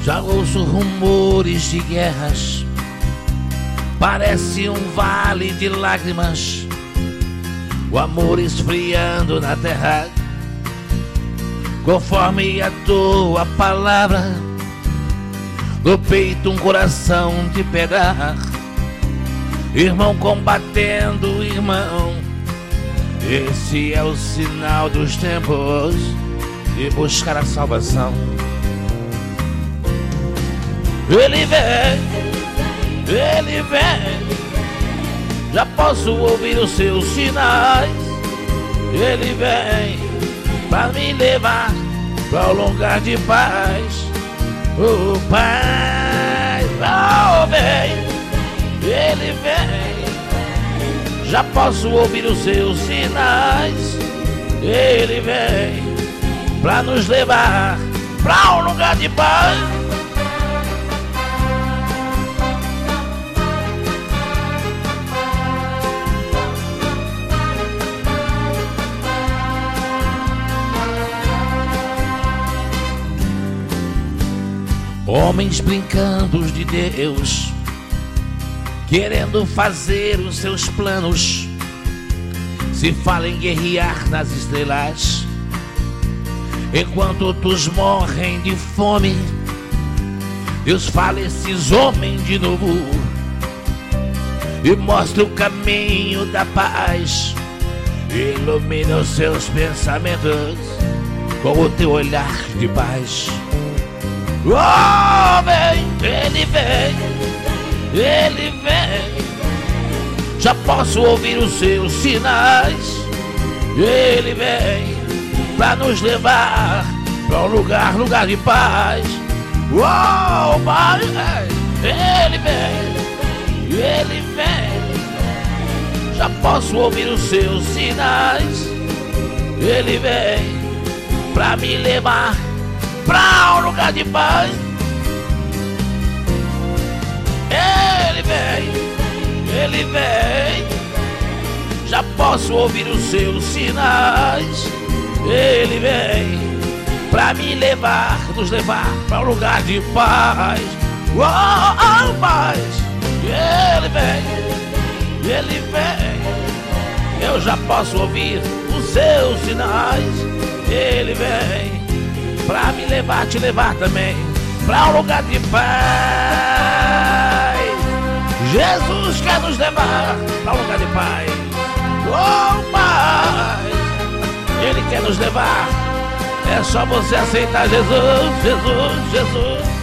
Já ouço rumores de guerras, parece um vale de lágrimas, o amor esfriando na terra, conforme a tua palavra. No peito um coração de pedra, irmão combatendo irmão. Esse é o sinal dos tempos de buscar a salvação. Ele vem, ele vem, já posso ouvir os seus sinais. Ele vem pra me levar pra um lugar de paz. Oh, paz, oh, vem, ele vem, já posso ouvir os seus sinais. Ele vem pra nos levar pra um lugar de paz. Homens brincando de Deus, querendo fazer os seus planos. Se fala em guerrear nas estrelas, enquanto outros morrem de fome. Deus fala esses homens de novo e mostra o caminho da paz. Ilumina os seus pensamentos com o teu olhar de paz. Oh, vem, ele vem, ele vem, já posso ouvir os seus sinais. Ele vem pra nos levar pra um lugar de paz. Oh, pai, ele vem, já posso ouvir os seus sinais. Ele vem pra me levar pra um lugar de paz. Ele vem, já posso ouvir os seus sinais. Ele vem pra me levar, nos levar pra um lugar de paz. Oh, paz. Ele vem, eu já posso ouvir os seus sinais. Ele vem pra me levar, te levar também pra um lugar de paz. Jesus quer nos levar pra um lugar de paz. Oh, paz, Ele quer nos levar. É só você aceitar Jesus, Jesus, Jesus.